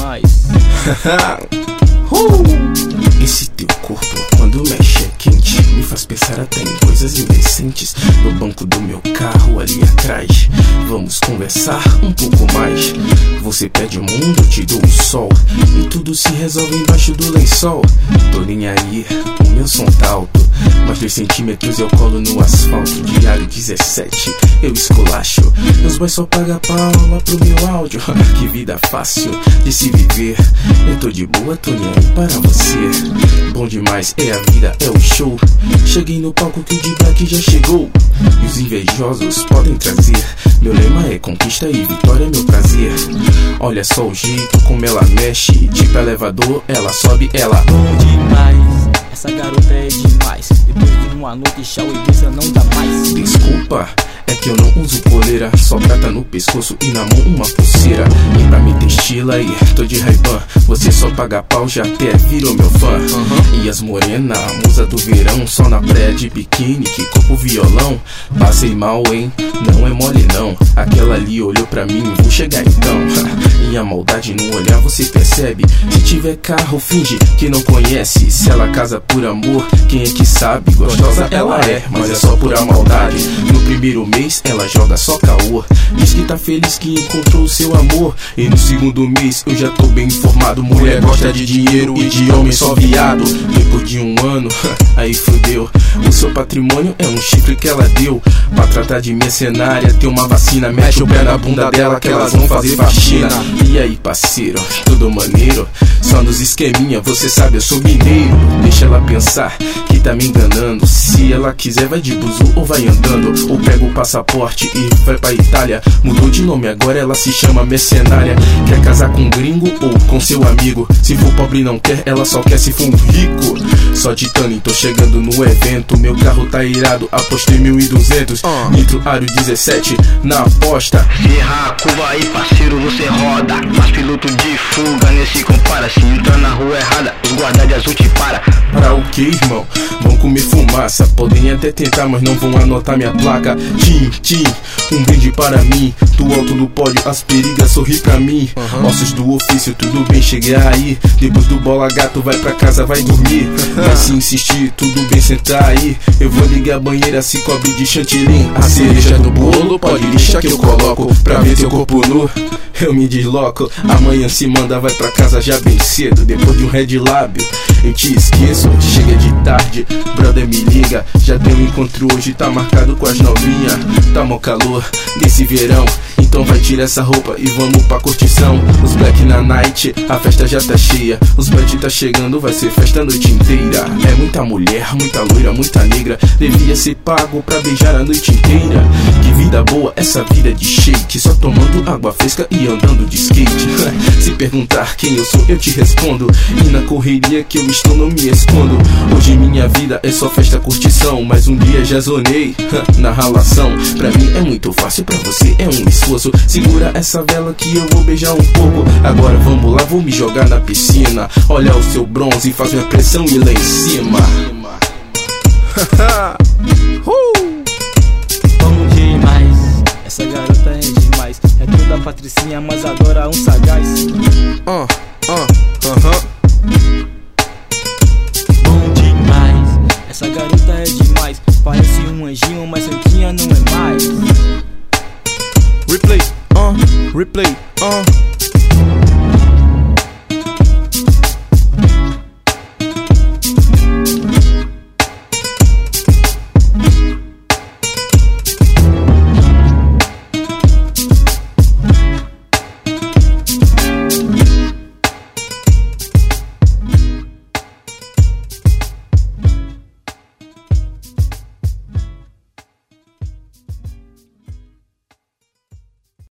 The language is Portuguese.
demais. Esse teu corpo, quando mexe é quente, me faz pensar até em coisas indecentes. No banco do meu carro ali atrás, vamos conversar um pouco mais. Você pede o mundo, eu te dou o sol, e tudo se resolve embaixo do lençol. Tô nem aí, o meu som tá alto, mas 2 centímetros eu colo no asfalto. Diário 17, eu esculacho, meus boys só pagam pau lá pro meu áudio. Que vida fácil de se viver, eu tô de boa, tô nem aí para você. Bom demais, é a vida, é o show. Cheguei no palco que o D-Black já chegou, e os invejosos podem trazer. Meu lema é conquista e vitória é meu prazer. Olha só o jeito como ela mexe, tipo elevador, ela sobe, ela... Bom demais, essa garota é demais. Depois de uma noite chá e brisa não dá mais. Desculpa, é que eu não uso coleira, só prata no pescoço e na mão uma pulseira. E pra me ter estilo aí, tô de Ray-Ban, você só paga pau, já até virou meu fã. E as morena, musa do verão, só na praia de biquíni, que corpo violão. Passei mal, hein, não é mole não, aquela ali olhou pra mim, vou chegar então. E a maldade no olhar você percebe, se tiver carro finge que não conhece. Se ela casa por amor, quem é que sabe? Gostosa ela é, mas é só pura maldade. No primeiro mês ela joga só caô, diz que tá feliz que encontrou o seu amor. E no segundo mês eu já tô bem informado, mulher gosta de dinheiro e de homem só viado. Depois de um ano, aí fudeu, o seu patrimônio é um chifre que ela deu. Pra tratar de mercenária tem uma vacina, mexe o pé na bunda dela que elas vão fazer faxina. E aí parceiro, tudo maneiro, só nos esqueminha, você sabe eu sou mineiro. Deixa ela pensar que tá me enganando, se ela quiser vai de buzu ou vai andando, ou pega o passaporte e vai pra Itália. Mudou de nome, agora ela se chama mercenária. Quer casar com um gringo ou com seu amigo, se for pobre não quer, ela só quer se for um rico. Só titânio, tô chegando no evento, meu carro tá irado, apostei 1.200. Nitro Aro 17 na aposta. Se errar a curva aí parceiro você roda, mas piloto de fuga nesse compara. Se entrar na rua errada, os guarda de azul te para. Para o que, irmão? Vão comer fumaça, podem até tentar, mas não vão anotar minha placa. Tim, tim, um brinde para mim, do alto do pódio as perigas sorri pra mim. Ossos do ofício, tudo bem, cheguei aí. Depois do bola gato vai pra casa, vai dormir. Mas se insistir, tudo bem, sentar aí. Eu vou ligar a banheira, se cobre de chantilly. A cereja do bolo pode lixar que eu coloco, pra ver teu corpo nu eu me desloco. Amanhã se manda, vai pra casa já bem cedo. Depois de um red lábio eu te esqueço. Chega de tarde, brother me liga, já tem um encontro hoje, tá marcado com as novinhas. Tá mó calor desse verão, então vai tirar essa roupa e vamos pra curtição. Os black na night, a festa já tá cheia, os bet tá chegando, vai ser festa a noite inteira. É muita mulher, muita loira, muita negra, devia ser pago pra beijar a noite inteira. Que vida boa essa vida de shake, só tomando água fresca e andando de skate. Se perguntar quem eu sou eu te respondo, e na correria que eu estou não me escondo. Hoje minha vida é só festa, curtição, mas um dia já zonei na ralação. Pra mim é muito fácil, pra você é um esforço. Segura essa vela que eu vou beijar um pouco. Agora vamos lá, vou me jogar na piscina. Olha o seu bronze, faz minha pressão e lá em cima. Bom demais, essa garota é demais. É toda patricinha, mas adora um sagaz. Bom demais, essa garota é demais. Parece um anjinho, mas santinha não é mais. Replay, replay,